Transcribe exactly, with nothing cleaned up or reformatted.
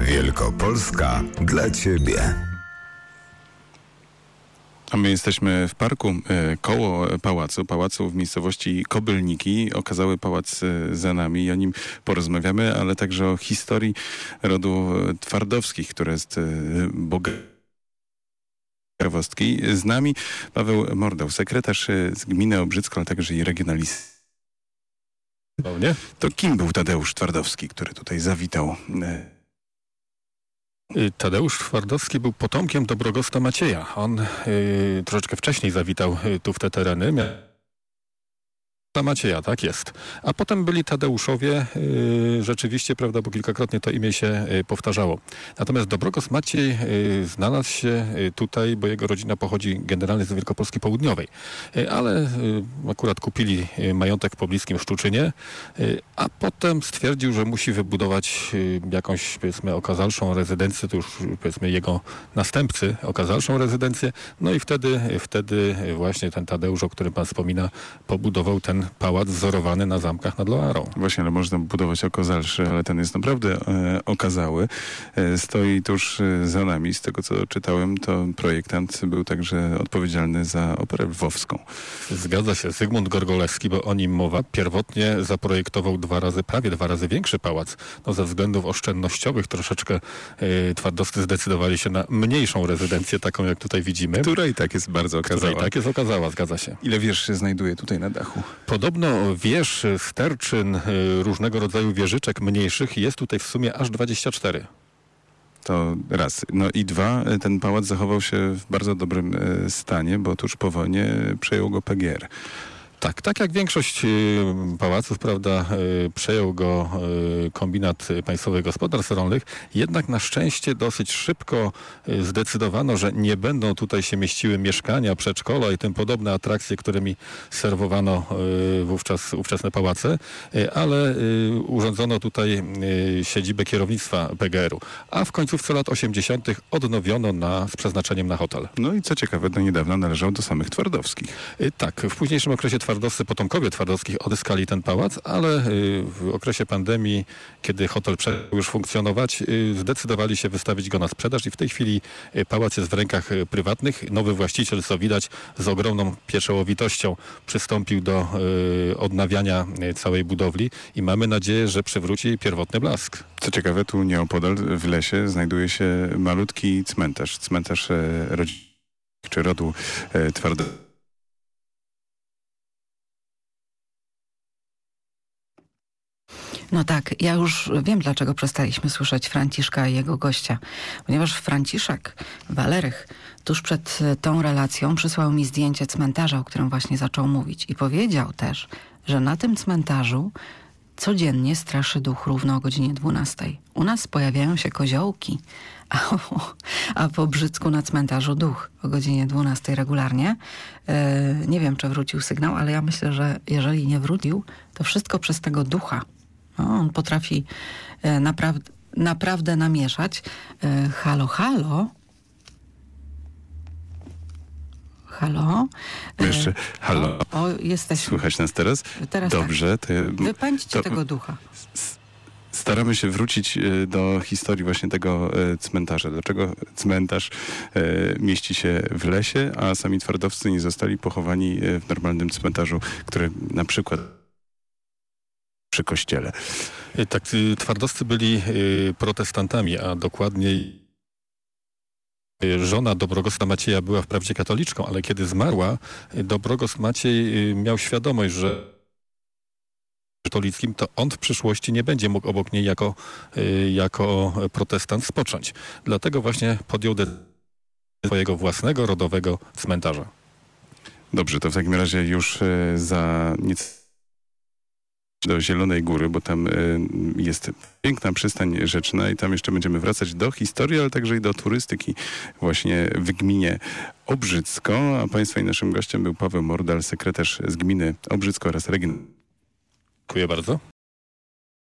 Wielkopolska dla Ciebie. A my jesteśmy w parku koło pałacu, pałacu w miejscowości Kobylniki. Okazały pałac za nami i o nim porozmawiamy, ale także o historii rodu Twardowskich, które jest bogate. Z nami Paweł Mordał, sekretarz z gminy Obrzycko, ale także i regionalista. To kim był Tadeusz Twardowski, który tutaj zawitał? Tadeusz Twardowski był potomkiem Dobrogosta Macieja. On y, troszeczkę wcześniej zawitał y, tu w te tereny. Mia- Macieja, tak jest. A potem byli Tadeuszowie, y, rzeczywiście, prawda, bo kilkakrotnie to imię się y, powtarzało. Natomiast Dobrogost Maciej y, znalazł się y, tutaj, bo jego rodzina pochodzi generalnie z Wielkopolski Południowej. Y, ale y, akurat kupili y, majątek w pobliskim Szczuczynie, y, a potem stwierdził, że musi wybudować y, jakąś, powiedzmy, okazalszą rezydencję, to już, powiedzmy, jego następcy, okazalszą rezydencję. No i wtedy, wtedy właśnie ten Tadeusz, o którym pan wspomina, pobudował ten pałac wzorowany na zamkach nad Loarą. Właśnie, ale można budować okazalszy, ale ten jest naprawdę e, okazały. E, stoi tuż e, za nami. Z tego, co czytałem, to projektant był także odpowiedzialny za operę lwowską. Zgadza się. Zygmunt Gorgolewski, bo o nim mowa, pierwotnie zaprojektował dwa razy, prawie dwa razy większy pałac. No ze względów oszczędnościowych troszeczkę e, Twardowscy zdecydowali się na mniejszą rezydencję, taką jak tutaj widzimy. Która i tak jest bardzo okazała. Która i tak jest okazała, zgadza się. Ile wież się znajduje tutaj na dachu? Podobno wież, sterczyn, różnego rodzaju wieżyczek mniejszych jest tutaj w sumie aż dwadzieścia cztery. To raz. No i dwa, ten pałac zachował się w bardzo dobrym stanie, bo tuż po wojnie przejął go P G R. Tak, tak jak większość y, pałaców, prawda, y, przejął go y, kombinat państwowych gospodarstw rolnych, jednak na szczęście dosyć szybko y, zdecydowano, że nie będą tutaj się mieściły mieszkania, przedszkola i tym podobne atrakcje, którymi serwowano y, wówczas ówczesne pałace, y, ale y, urządzono tutaj y, siedzibę kierownictwa P G R-u, a w końcówce lat osiemdziesiątych odnowiono na, z przeznaczeniem na hotel. No i co ciekawe, do niedawna należał do samych Twardowskich. Y, tak, w późniejszym okresie Twardowscy, potomkowie Twardowskich odzyskali ten pałac, ale w okresie pandemii, kiedy hotel przestał już funkcjonować, zdecydowali się wystawić go na sprzedaż i w tej chwili pałac jest w rękach prywatnych. Nowy właściciel, co widać, z ogromną pieczołowitością przystąpił do odnawiania całej budowli i mamy nadzieję, że przywróci pierwotny blask. Co ciekawe, tu nieopodal w lesie znajduje się malutki cmentarz. Cmentarz rodzin czy rodu Twardowskich. No tak, ja już wiem, dlaczego przestaliśmy słyszeć Franciszka i jego gościa. Ponieważ Franciszek Walerych tuż przed tą relacją przysłał mi zdjęcie cmentarza, o którym właśnie zaczął mówić. I powiedział też, że na tym cmentarzu codziennie straszy duch równo o godzinie dwunastej. U nas pojawiają się koziołki, a, a po Brzycku na cmentarzu duch o godzinie dwunastej regularnie. E, nie wiem, czy wrócił sygnał, ale ja myślę, że jeżeli nie wrócił, to wszystko przez tego ducha. No, on potrafi e, naprawdę, naprawdę namieszać. E, halo, halo. Halo. E, Jeszcze halo. O, o, jesteśmy. Słychać nas teraz? Teraz Dobrze. tak. To ja, Wypędźcie to, tego ducha. Staramy się wrócić do historii właśnie tego cmentarza. Dlaczego cmentarz mieści się w lesie, a sami Twardowscy nie zostali pochowani w normalnym cmentarzu, który na przykład przy kościele. Tak, Twardowscy byli protestantami, a dokładniej żona Dobrogosta Macieja była wprawdzie katoliczką, ale kiedy zmarła, Dobrogost Maciej miał świadomość, że katolickim, to on w przyszłości nie będzie mógł obok niej jako, jako protestant spocząć. Dlatego właśnie podjął decyzję swojego własnego rodowego cmentarza. Dobrze, to w takim razie już za nic do Zielonej Góry, bo tam y, jest piękna przystań rzeczna i tam jeszcze będziemy wracać do historii, ale także i do turystyki właśnie w gminie Obrzycko. A państwa i naszym gościem był Paweł Mordał, sekretarz z gminy Obrzycko oraz region. Dziękuję bardzo.